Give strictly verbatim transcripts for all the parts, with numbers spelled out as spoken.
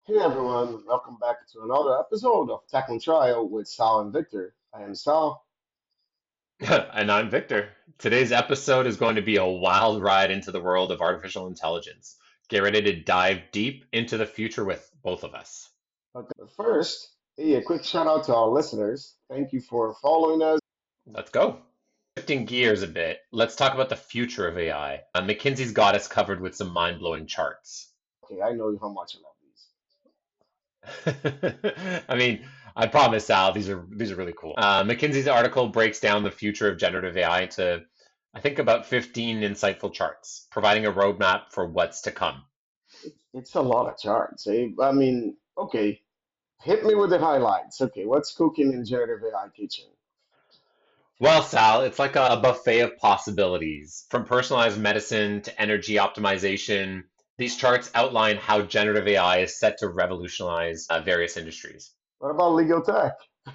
Hey everyone, welcome back to another episode of Tech on Trial with Sal and Victor. I am Sal. And I'm Victor. Today's episode is going to be a wild ride into the world of artificial intelligence. Get ready to dive deep into the future with both of us. Okay, but first, hey, a quick shout out to our listeners. Thank you for following us. Let's go. Shifting gears a bit, let's talk about the future of A I. Uh, McKinsey's got us covered with some mind blowing charts. Okay, I know how much I love these. I mean, I promise, Sal, these are these are really cool. Uh, McKinsey's article breaks down the future of generative A I into, I think, about fifteen insightful charts, providing a roadmap for what's to come. It's, it's a lot of charts, eh? I mean, okay, hit me with the highlights. Okay, what's cooking in generative A I kitchen? Well, Sal, it's like a buffet of possibilities. From personalized medicine to energy optimization, these charts outline how generative A I is set to revolutionize uh, various industries. What about legal tech?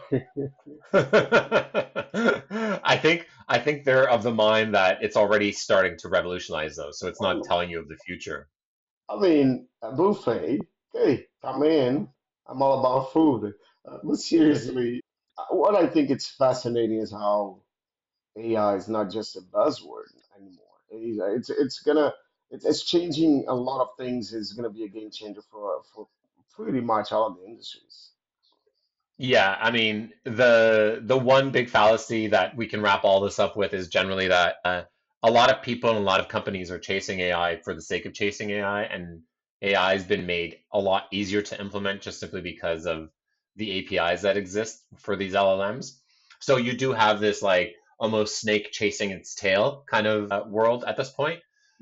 I think I think they're of the mind that it's already starting to revolutionize those, so it's not Well, telling you of the future. I mean, a buffet. Okay, come in. I'm all about food. Uh, but seriously, uh, what I think it's fascinating is how A I is not just a buzzword anymore. It's it's gonna it's, it's changing a lot of things. It's gonna be a game changer for for pretty much all of the industries. Yeah, I mean, the the one big fallacy that we can wrap all this up with is generally that uh, a lot of people and a lot of companies are chasing A I for the sake of chasing A I, and A I has been made a lot easier to implement just simply because of the A P Is that exist for these L L Ms. So you do have this like almost snake chasing its tail kind of uh, world at this point.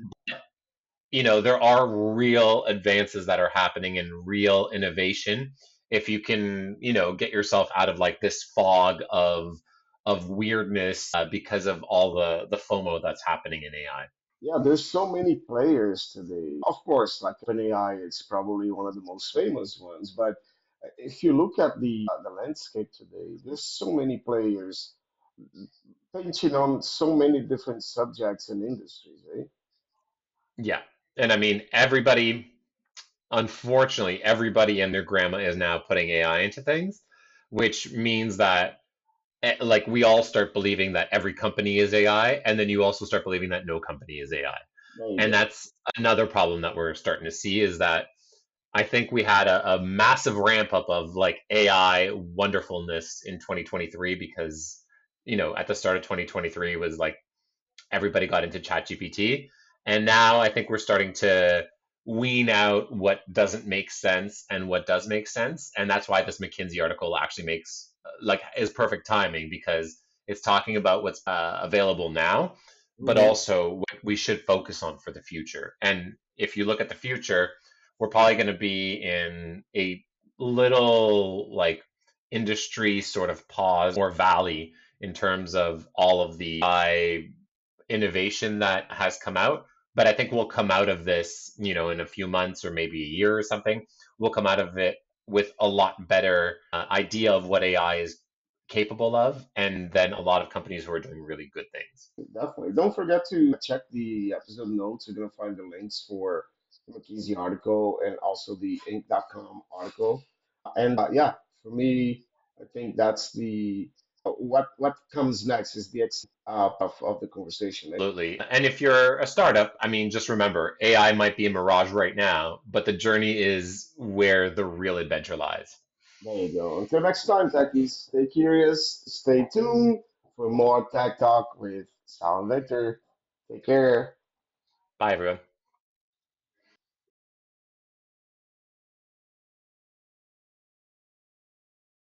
You know, there are real advances that are happening and real innovation. If you can, you know, get yourself out of like this fog of of weirdness uh, because of all the the FOMO that's happening in A I. Yeah, there's so many players today. Of course, like OpenAI, it's probably one of the most famous ones. But if you look at the uh, the landscape today, there's so many players pinching on so many different subjects and industries, eh? Yeah. And I mean, everybody, unfortunately, everybody and their grandma is now putting A I into things, which means that eh, like we all start believing that every company is A I, and then you also start believing that no company is A I. There you And go. that's another problem that we're starting to see is that I think we had a, a massive ramp up of like A I wonderfulness in twenty twenty-three because, you know, at the start of twenty twenty-three was like everybody got into ChatGPT. And now I think we're starting to wean out what doesn't make sense and what does make sense. And that's why this McKinsey article actually makes like is perfect timing because it's talking about what's uh, available now, but Hmm. also what we should focus on for the future. And if you look at the future, we're probably going to be in a little like industry sort of pause or valley in terms of all of the A I innovation that has come out. But I think we'll come out of this, you know, in a few months or maybe a year or something. We'll come out of it with a lot better uh, idea of what A I is capable of, and then a lot of companies who are doing really good things. Definitely. Don't forget to check the episode notes. You're going to find the links for the McKinsey article and also the Inc dot com article. And uh, yeah, for me, I think that's the uh, what what comes next is the uh, of, of the conversation. Eh? Absolutely. And if you're a startup, I mean, just remember A I might be a mirage right now, but the journey is where the real adventure lies. There you go. Until next time, techies, stay curious, stay tuned for more Tech Talk with Sal and Victor. Take care. Bye, everyone.